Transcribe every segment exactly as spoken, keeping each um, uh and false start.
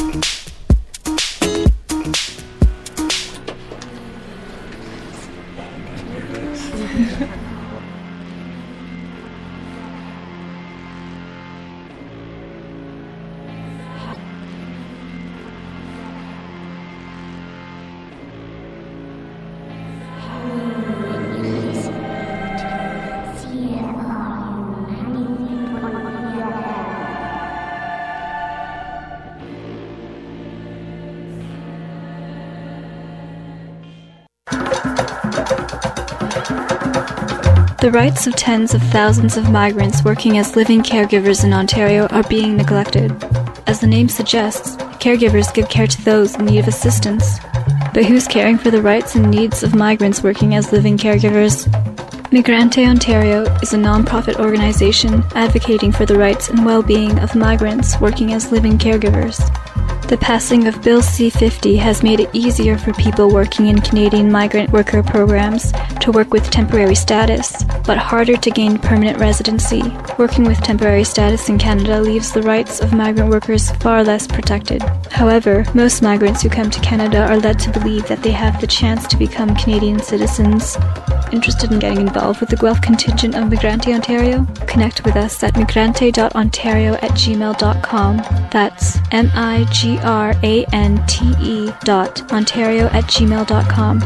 The rights of tens of thousands of migrants working as living caregivers in Ontario are being neglected. As the name suggests, caregivers give care to those in need of assistance. But who's caring for the rights and needs of migrants working as living caregivers? Migrante Ontario is a non-profit organization advocating for the rights and well-being of migrants working as living caregivers. The passing of Bill C fifty has made it easier for people working in Canadian migrant worker programs to work with temporary status, but harder to gain permanent residency. Working with temporary status in Canada leaves the rights of migrant workers far less protected. However, most migrants who come to Canada are led to believe that they have the chance to become Canadian citizens. Interested in getting involved with the Guelph contingent of Migrante Ontario? Connect with us at migrante dot ontario at gmail dot com. That's M I G R A N T E dot Ontario at gmail dot com.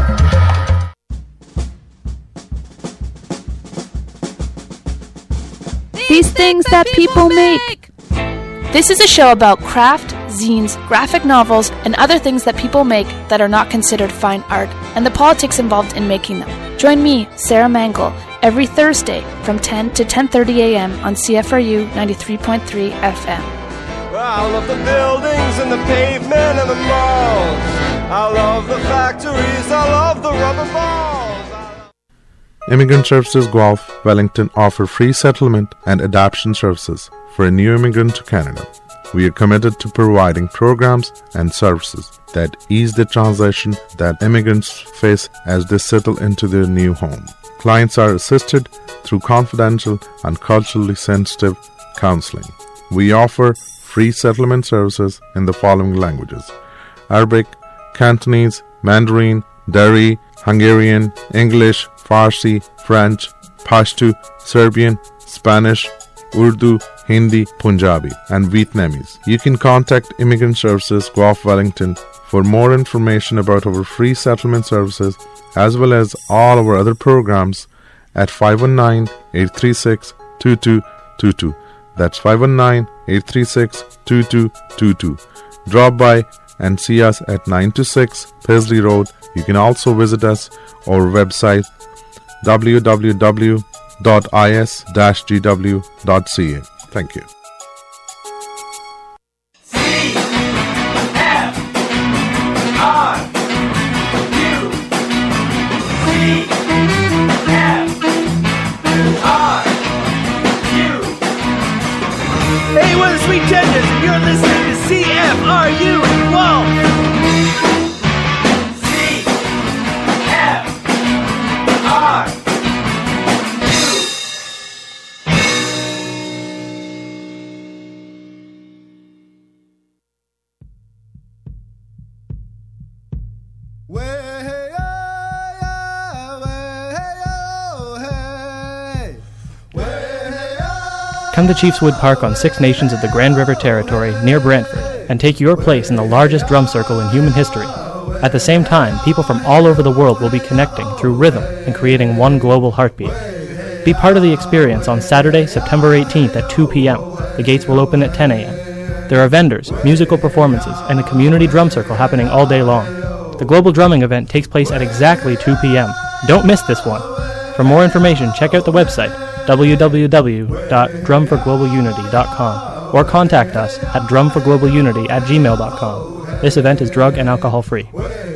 These things that people make. This is a show about craft, zines, graphic novels, and other things that people make that are not considered fine art, and the politics involved in making them. Join me, Sarah Mangle, every Thursday from ten to ten thirty a.m. on C F R U ninety-three point three F M. I love the buildings and the pavement and the malls. I love the factories. I love the rubber balls. Immigrant Services Guelph, Wellington offer free settlement and adoption services for a new immigrant to Canada. We are committed to providing programs and services that ease the transition that immigrants face as they settle into their new home. Clients are assisted through confidential and culturally sensitive counseling. We offer free settlement services in the following languages: Arabic, Cantonese, Mandarin, Dari, Hungarian, English, Farsi, French, Pashto, Serbian, Spanish, Urdu, Hindi, Punjabi, and Vietnamese. You can contact Immigrant Services Guelph Wellington for more information about our free settlement services as well as all our other programs at five one nine, eight three six, two two two two. That's five one nine, eight three six, two two two two. Drop by and see us at nine two six Paisley Road. You can also visit us on our website w w w dot i s dash g w dot c a. Thank you. Hey, what are sweet genders? And you're listening to C F R U in Guelph. C F R U. Come to Chiefswood Park on Six Nations of the Grand River Territory near Brantford and take your place in the largest drum circle in human history. At the same time, people from all over the world will be connecting through rhythm and creating one global heartbeat. Be part of the experience on Saturday, September eighteenth at two p.m. The gates will open at ten a.m. There are vendors, musical performances, and a community drum circle happening all day long. The Global Drumming event takes place at exactly two p.m. Don't miss this one. For more information, check out the website w w w dot drum for global unity dot com or contact us at drum for global unity at gmail dot com. This event is drug and alcohol free.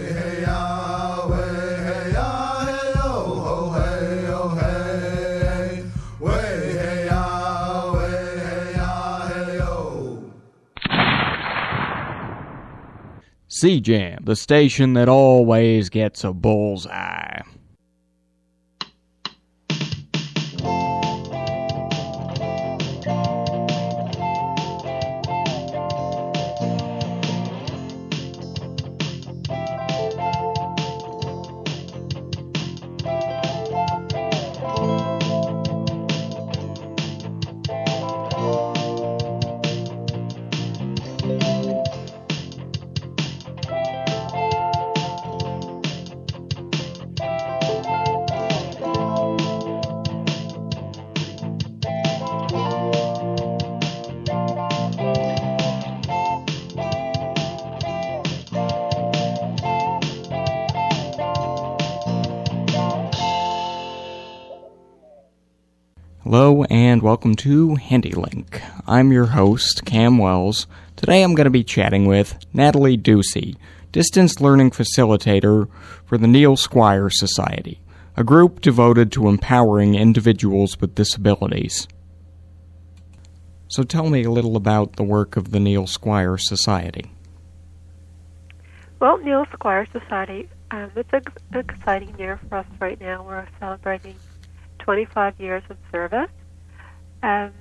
C-Jam, the station that always gets a bullseye. Hello and welcome to HandyLink. I'm your host, Cam Wells. Today I'm going to be chatting with Natalie Ducey, Distance Learning Facilitator for the Neil Squire Society, a group devoted to empowering individuals with disabilities. So tell me a little about the work of the Neil Squire Society. Well, Neil Squire Society, um, it's an exciting year for us right now. We're celebrating twenty-five years of service. Um,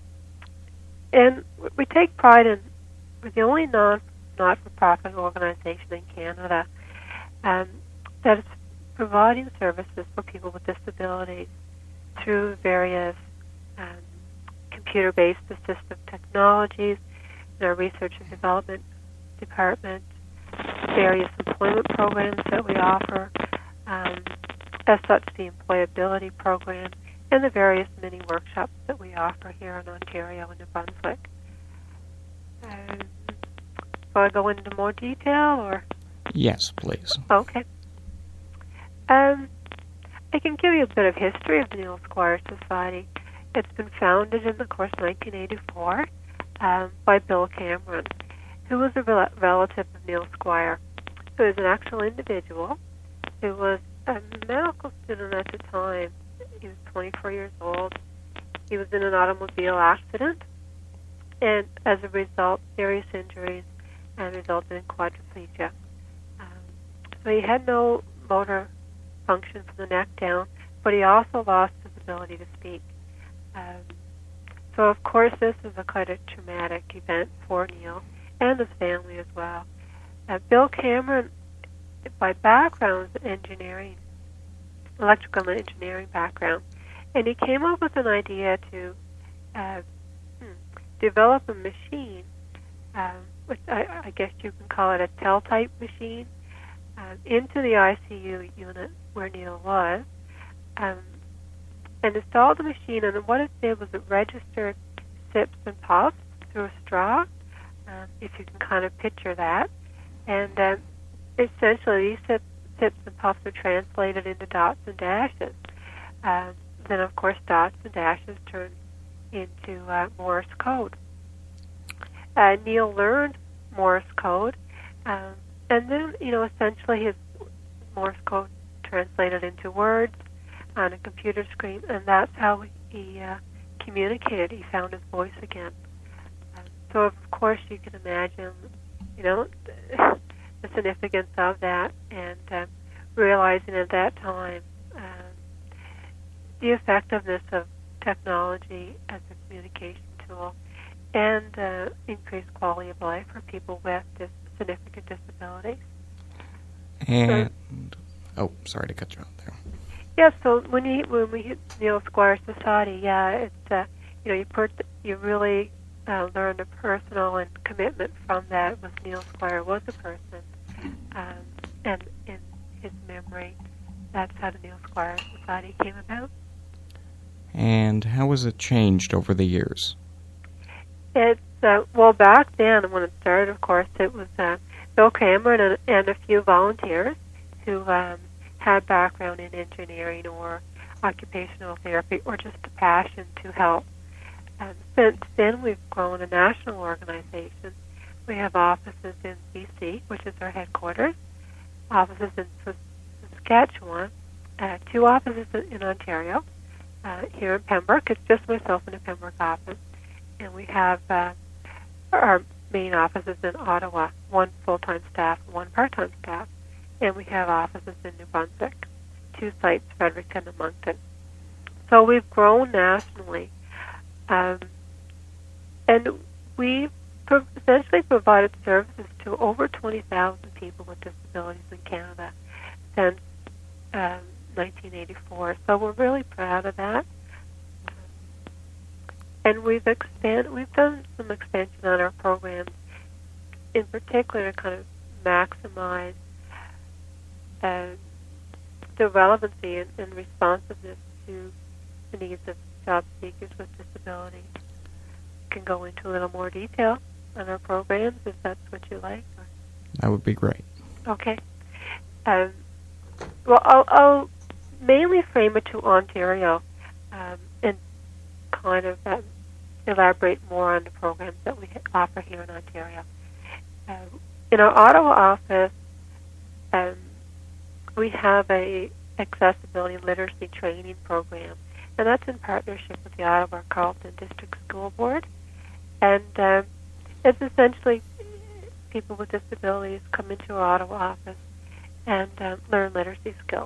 and we take pride in, we're the only non, not-for-profit organization in Canada um, that is providing services for people with disabilities through various um, computer-based assistive technologies in our research and development department, various employment programs that we offer, um, as such the employability program, and the various mini workshops that we offer here in Ontario and New Brunswick. Um, will I go into more detail, or? Yes, please. Okay. Um, I can give you a bit of history of the Neil Squire Society. It's been founded in, of course, nineteen eighty-four um, by Bill Cameron, who was a rel- relative of Neil Squire, who is an actual individual who was a medical student at the time. He was twenty-four years old. He was in an automobile accident, and as a result, serious injuries and resulted in quadriplegia. Um, so he had no motor function from the neck down, but he also lost his ability to speak. Um, so, of course, this is a quite a traumatic event for Neil and his family as well. Uh, Bill Cameron, by background, was engineering, electrical and engineering background, and he came up with an idea to uh, hmm, develop a machine, um, which I, I guess you can call it a Tel-type machine, uh, into the I C U unit where Neil was, um, and installed the machine, and what it did was it registered sips and puffs through a straw, um, if you can kind of picture that, and um, essentially these sips, sips and puffs are translated into dots and dashes. Um, then, of course, dots and dashes turn into uh, Morse code. Uh, Neil learned Morse code, um, and then, you know, essentially his Morse code translated into words on a computer screen, and that's how he uh, communicated. He found his voice again. Um, so, of course, you can imagine, you know, the significance of that, and uh, realizing at that time um, the effectiveness of technology as a communication tool and uh, increased quality of life for people with dis- significant disabilities. And, so, oh, sorry to cut you off there. Yeah, so when you when we hit Neil Squire Society, yeah, it's uh, you know you per- you really uh, learn a personal and commitment from that. With Neil Squire was a person, um, and in his memory, that's how the Neil Squire Society came about. And how has it changed over the years? It's uh, well back then when it started. Of course, it was uh, Bill Cameron and, and a few volunteers who. Um, had background in engineering or occupational therapy or just a passion to help. Um, since then, we've grown a national organization. We have offices in B C, which is our headquarters, offices in Saskatchewan, uh, two offices in Ontario, uh, here in Pembroke. It's just myself in the Pembroke office. And we have uh, our main offices in Ottawa, one full-time staff, one part-time staff. And we have offices in New Brunswick, two sites, Fredericton and Moncton. So we've grown nationally. Um, and we've pro- essentially provided services to over twenty thousand people with disabilities in Canada since um, nineteen eighty-four. So we're really proud of that. And we've expand, we've done some expansion on our programs, in particular to kind of maximize Uh, the relevancy and, and responsiveness to the needs of job seekers with disabilities. Can go into a little more detail on our programs if that's what you like. Or? That would be great. Okay. Um, well, I'll, I'll mainly frame it to Ontario, um, and kind of um, elaborate more on the programs that we offer here in Ontario. Um, in our Ottawa office, um, we have a accessibility and literacy training program, and that's in partnership with the Ottawa Carleton District School Board. And um, it's essentially people with disabilities come into our Ottawa office and um, learn literacy skills.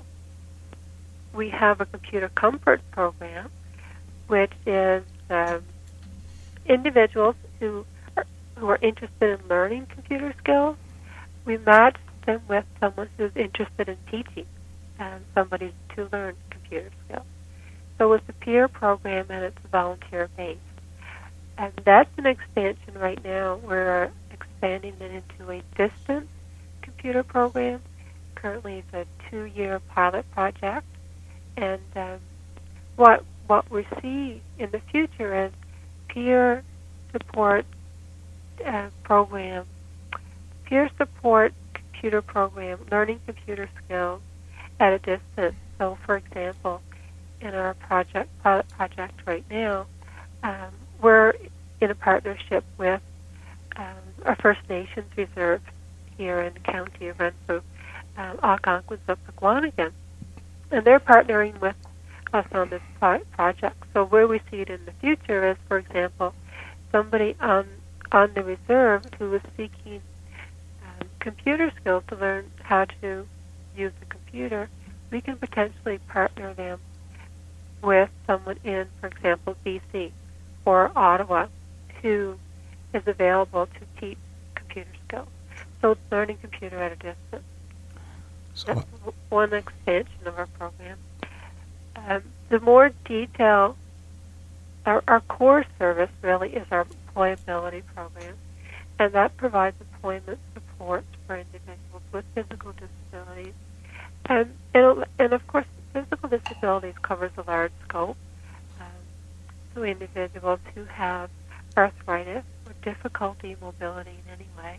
We have a computer comfort program, which is um, individuals who are, who are interested in learning computer skills. We match them with someone who's interested in teaching um, somebody to learn computer skills. So it's a peer program and it's volunteer-based. And that's an expansion right now. We're expanding it into a distance computer program. Currently it's a two-year pilot project. And um, what what we see in the future is peer support uh, program, peer support computer program, learning computer skills at a distance. So, for example, in our project pilot project right now, um, we're in a partnership with um, our First Nations reserve here in the county of Renfrew, um, Algonquin-Sub-Pequawanagan, and they're partnering with us on this pro- project. So where we see it in the future is, for example, somebody on on the reserve who is seeking um, computer skills to learn how to use the computer, we can potentially partner them with someone in, for example, B C or Ottawa who is available to teach computer skills. So it's learning computer at a distance. So, That's one expansion of our program. Um, the more detail, our, our core service really is our employability program, and that provides employment support for individuals with physical disabilities. And, and, and of course, physical disabilities covers a large scope. Um, so individuals who have arthritis or difficulty in mobility in any way,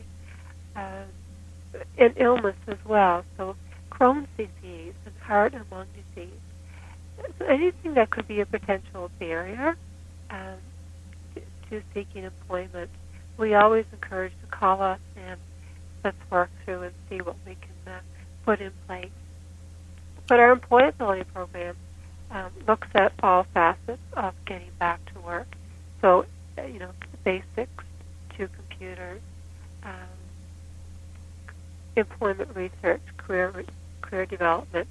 um, and illness as well. So Crohn's disease and heart and lung disease. So anything that could be a potential barrier um, to, to seeking employment, we always encourage to call us and let's work through and see what we can uh, put in place. But our employability program um, looks at all facets of getting back to work. So, uh, you know, basics to computers, um, employment research, career re- career development,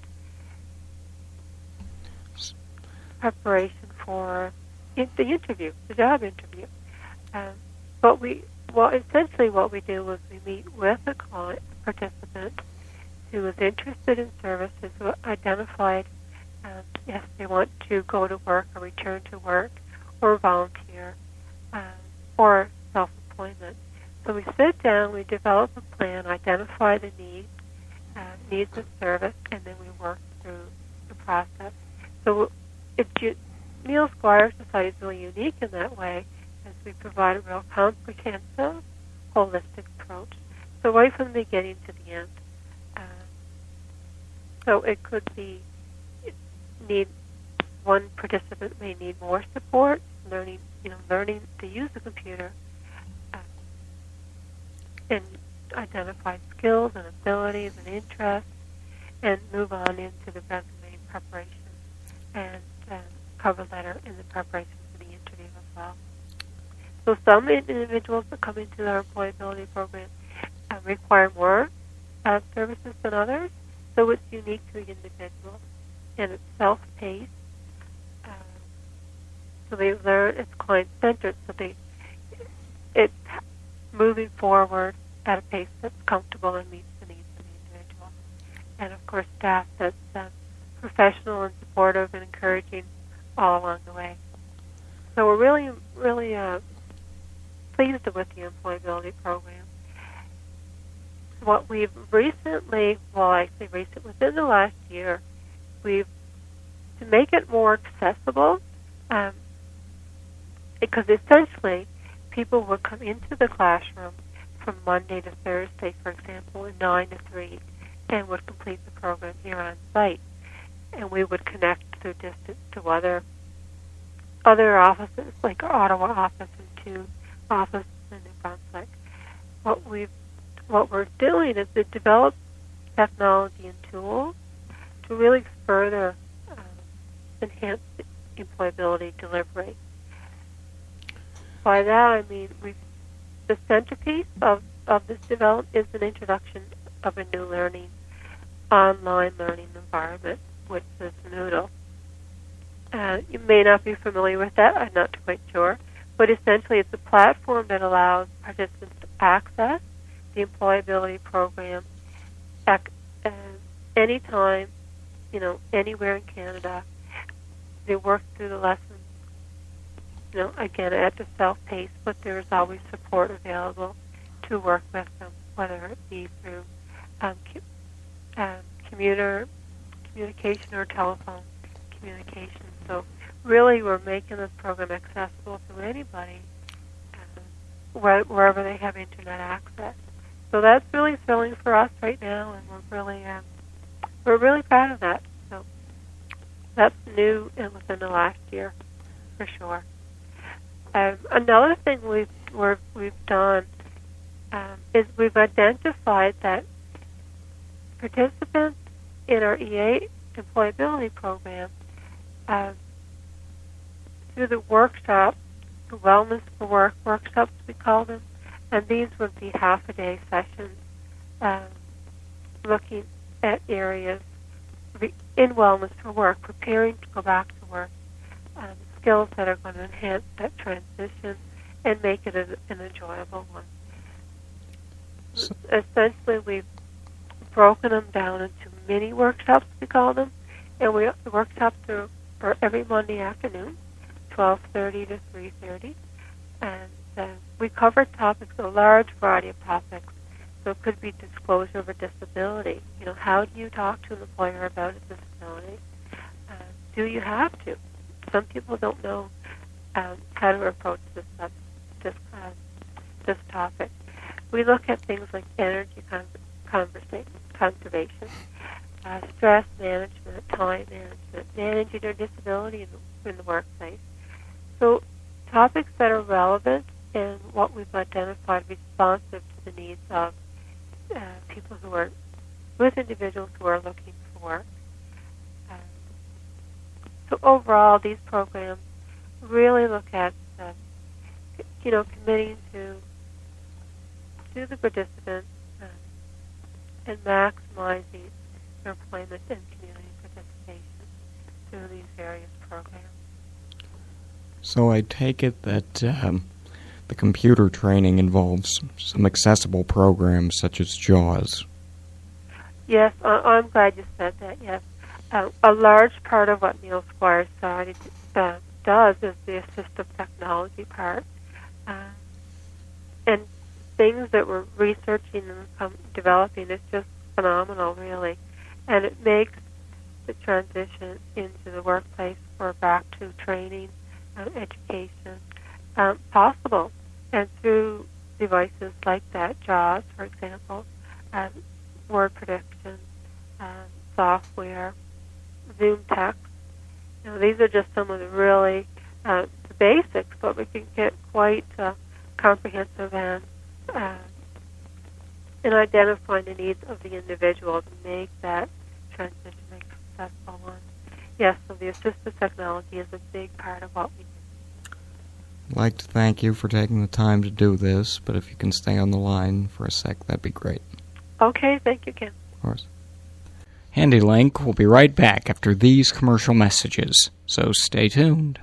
preparation for in- the interview, the job interview. Um, but we, well, essentially what we do is we meet with a client, participant, who is interested in services, who identified um, yes, they want to go to work or return to work or volunteer um, or self-employment. So we sit down, we develop a plan, identify the needs, uh, needs of service, and then we work through the process. So it's, Neil Squire Society is really unique in that way, as we provide a real comprehensive, holistic approach. So right from the beginning to the end. Uh, so it could be need one participant may need more support, learning, you know, learning to use the computer, uh, and identify skills and abilities and interests, and move on into the resume preparation and uh, cover letter in the preparation for the interview as well. So some individuals that come into our employability program uh, require more uh, services than others, so it's unique to the individual, and it's self-paced. Uh, so they learn, it's client-centered, so they it's moving forward at a pace that's comfortable and meets the needs of the individual. And of course, staff that's uh, professional and supportive and encouraging all along the way. So we're really, really uh, pleased with the employability program. What we've recently, well, actually recent, within the last year, we've, to make it more accessible, um, because essentially people would come into the classroom from Monday to Thursday, for example, nine to three, and would complete the program here on site. And we would connect through distance to other other offices, like our Ottawa office and two offices in New Brunswick. What we've what we're doing is to develop technology and tools to really further uh, enhance the employability delivery. By that I mean we the centerpiece of, of this development is an introduction of a new learning, online learning environment, which is Noodle. Uh, you may not be familiar with that, I'm not quite sure, but essentially it's a platform that allows participants to access the employability program at uh, any time, you know, anywhere in Canada. They work through the lessons, you know, again, at the self-pace, but there's always support available to work with them, whether it be through um, co- um, commuter communication or telephone communication. So really we're making this program accessible to anybody um, where, wherever they have internet access. So that's really thrilling for us right now, and we're really um, we're really proud of that. So that's new and within the last year, for sure. Um, another thing we've we're, we've done um, is we've identified that participants in our E A employability program, uh, through the workshop, the Wellness for Work workshops we call them, and these would be half-a-day sessions um, looking at areas in Wellness for Work, preparing to go back to work, um, skills that are going to enhance that transition and make it a, an enjoyable one. So, essentially, we've broken them down into mini workshops, we call them, and we the workshops are, are every Monday afternoon, twelve thirty to three thirty, and uh, we cover topics, a large variety of topics. So it could be disclosure of a disability. You know, how do you talk to an employer about a disability? Uh, do you have to? Some people don't know um, how to approach this uh, this uh, this topic. We look at things like energy con- conversation, conservation, uh, stress management, time management, managing your disability in the, in the workplace. So topics that are relevant and what we've identified responsive to the needs of uh, people who are, with individuals who are looking for work. Uh, so overall, these programs really look at, uh, you know, committing to to the participants uh, and maximizing their employment and community participation through these various programs. So I take it that um, the computer training involves some accessible programs such as JAWS. Yes, I- I'm glad you said that, yes. Uh, a large part of what Neil Squire Society uh, does is the assistive technology part. Uh, and things that we're researching and um, developing is just phenomenal, really. And it makes the transition into the workplace or back to training, uh, education, um, possible. And through devices like that, JAWS, for example, um, word prediction, um, software, Zoom text. You know, these are just some of the really uh, the basics, but we can get quite uh, comprehensive and uh, in identifying the needs of the individual to make that transition a successful one. Yes, so the assistive technology is a big part of what we do. I'd like to thank you for taking the time to do this, but if you can stay on the line for a sec, that'd be great. Okay, thank you, Ken. Of course. HandyLink will be right back after these commercial messages, so stay tuned.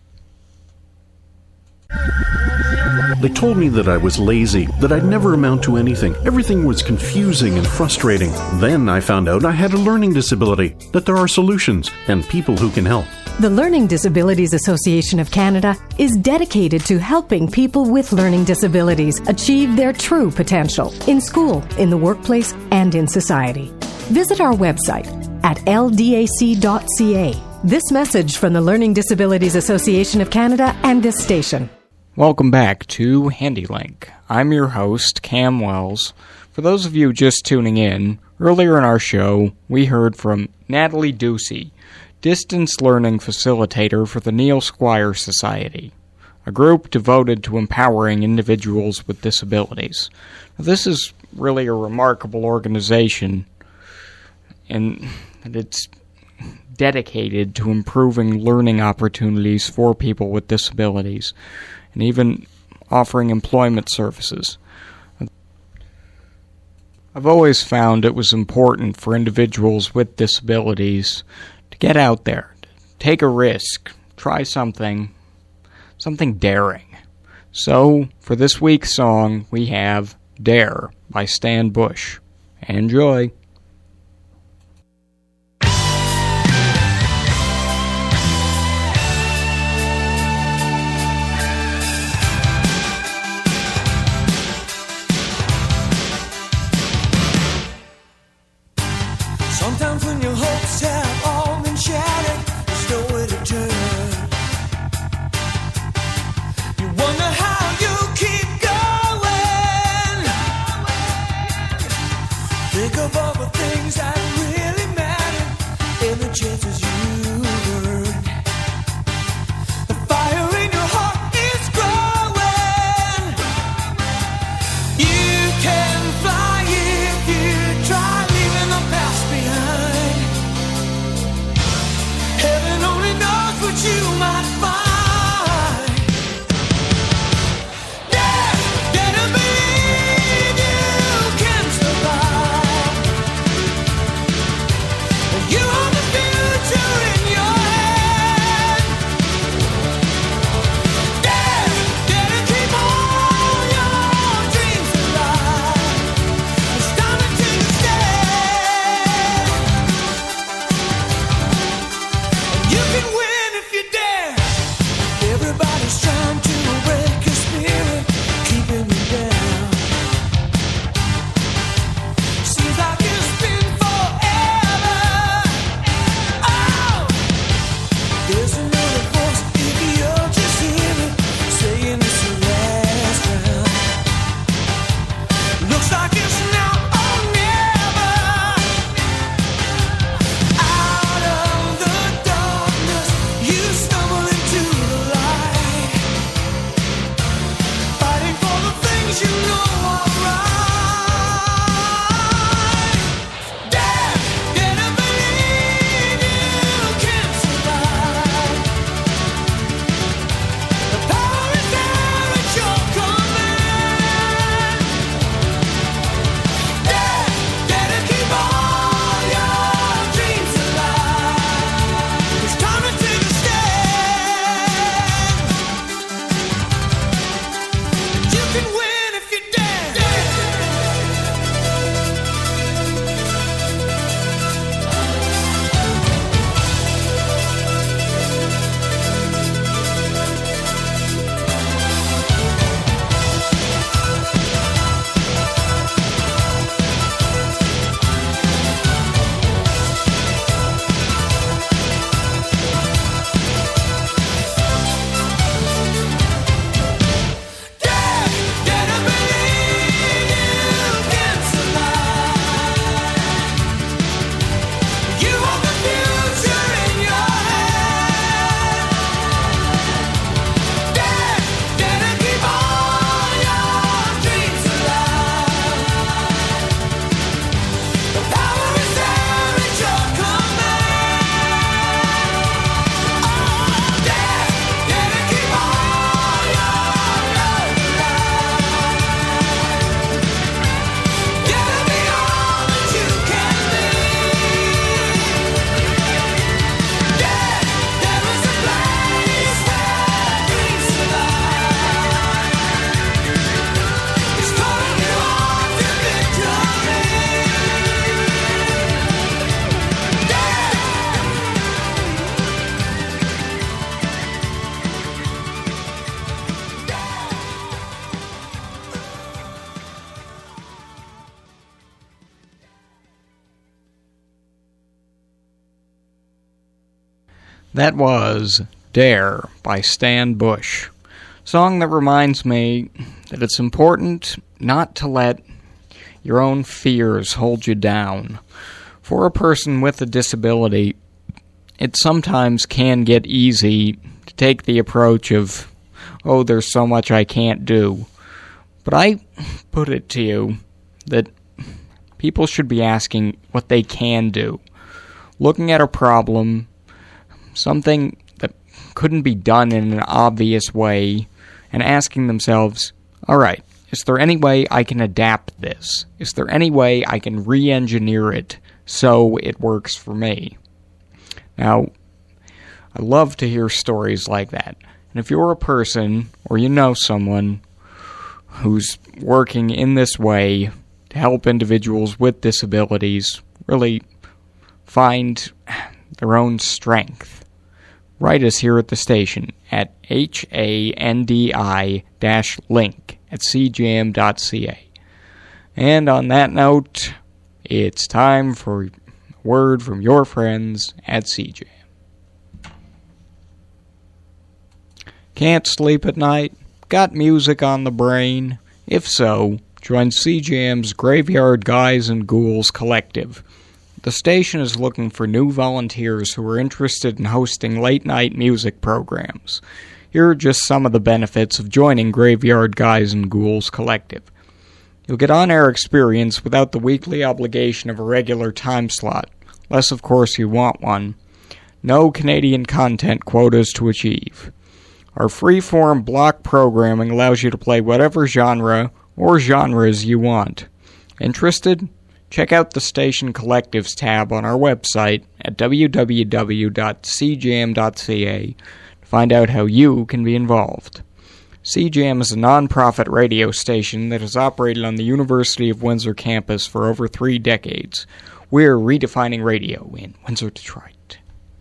They told me that I was lazy, that I'd never amount to anything. Everything was confusing and frustrating. Then I found out I had a learning disability, that there are solutions and people who can help. The Learning Disabilities Association of Canada is dedicated to helping people with learning disabilities achieve their true potential in school, in the workplace, and in society. Visit our website at l d a c dot c a. This message from the Learning Disabilities Association of Canada and this station. Welcome back to HandyLink. I'm your host, Cam Wells. For those of you just tuning in, earlier in our show, we heard from Natalie Ducey, distance learning facilitator for the Neil Squire Society, a group devoted to empowering individuals with disabilities. Now, this is really a remarkable organization, and it's dedicated to improving learning opportunities for people with disabilities, and even offering employment services. I've always found it was important for individuals with disabilities to get out there, to take a risk, try something, something daring. So, for this week's song, we have Dare by Stan Bush. Enjoy! Sometimes when your hopes have all been shattered, there's nowhere to turn. You wonder how you keep going. Think of all the things that really matter and the chances you earned. The fire in your heart is growing. You can fly if you try, leaving the past behind. Heaven only knows what you might find. Dare, dare to believe you can survive. You own the future in your hand. Dare, dare to keep all your dreams alive. It's time to take a stand. You can win if you dare. Everybody's trying to break your spirit, keeping you down. Seems like it's been forever. Oh, there's another voice if you'll just hear it, saying it's the last round. Looks like it's now or never. Out of the darkness, you stumble into the light, fighting for the things you know are right. Dare, dare to believe you can survive. The power is there at your command. Dare, dare to keep all your dreams alive. It's time to take a stand. You can win if you dare. Dare, dare to believe you can survive. You hold the future in your hand. Dare, dare to keep all your dreams alive. The power is there at your command. Oh, dare, dare to keep all your love alive. Dare to be all that you can be. Dare, there is a place where dreams survive. It's calling you on to victory. Dare. That was Dare by Stan Bush. Song that reminds me that it's important not to let your own fears hold you down. For a person with a disability, it sometimes can get easy to take the approach of, oh, there's so much I can't do. But I put it to you that people should be asking what they can do. Looking at a problem, something that couldn't be done in an obvious way, and asking themselves, all right, is there any way I can adapt this? Is there any way I can re-engineer it so it works for me? Now, I love to hear stories like that. And if you're a person, or you know someone, who's working in this way to help individuals with disabilities really find their own strength, write us here at the station at handi dash link at c j m dot c a. And on that note, it's time for a word from your friends at C J M. Can't sleep at night? Got music on the brain? If so, join C J M's Graveyard Guys and Ghouls Collective. The station is looking for new volunteers who are interested in hosting late-night music programs. Here are just some of the benefits of joining Graveyard Guys and Ghouls Collective. You'll get on-air experience without the weekly obligation of a regular time slot, unless of course you want one. No Canadian content quotas to achieve. Our free-form block programming allows you to play whatever genre or genres you want. Interested? Check out the Station Collectives tab on our website at w w w dot c j m dot c a to find out how you can be involved. C J M is a non-profit radio station that has operated on the University of Windsor campus for over three decades. We're redefining radio in Windsor, Detroit.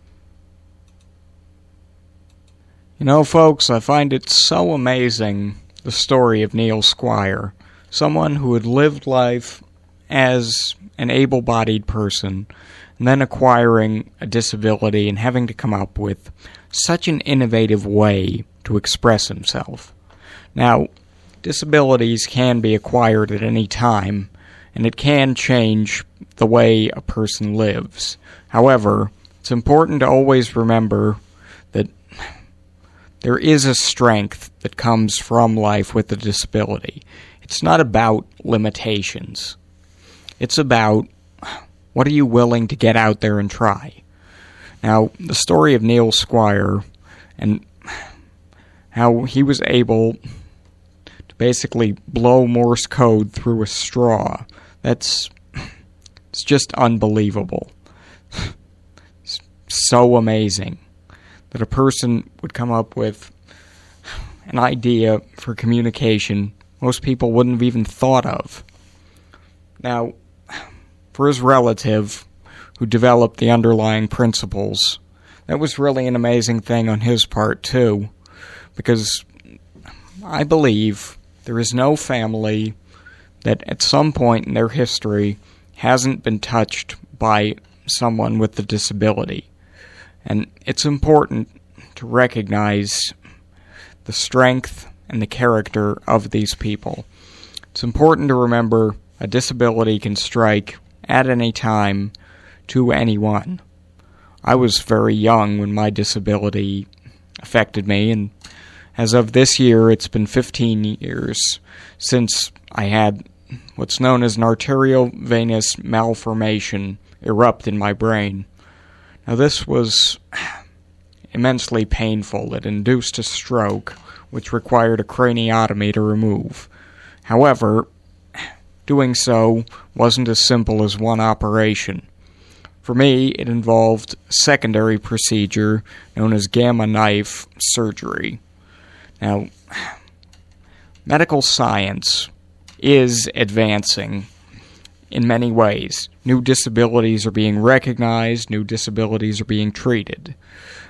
You know, folks, I find it so amazing, the story of Neil Squire, someone who had lived life as an able-bodied person, and then acquiring a disability and having to come up with such an innovative way to express himself. Now, disabilities can be acquired at any time, and it can change the way a person lives. However, it's important to always remember that there is a strength that comes from life with a disability. It's not about limitations. It's about what are you willing to get out there and try. Now, the story of Neil Squire and how he was able to basically blow Morse code through a straw, that's it's just unbelievable. It's so amazing that a person would come up with an idea for communication most people wouldn't have even thought of. Now, for his relative who developed the underlying principles, that was really an amazing thing on his part too, because I believe there is no family that at some point in their history hasn't been touched by someone with a disability. And it's important to recognize the strength and the character of these people. It's important to remember a disability can strike at any time to anyone. I was very young when my disability affected me, and as of this year, it's been fifteen years since I had what's known as an arteriovenous malformation erupt in my brain. Now, this was immensely painful. It induced a stroke, which required a craniotomy to remove. However, doing so wasn't as simple as one operation. For me, it involved a secondary procedure known as gamma knife surgery. Now, medical science is advancing in many ways. New disabilities are being recognized, new disabilities are being treated.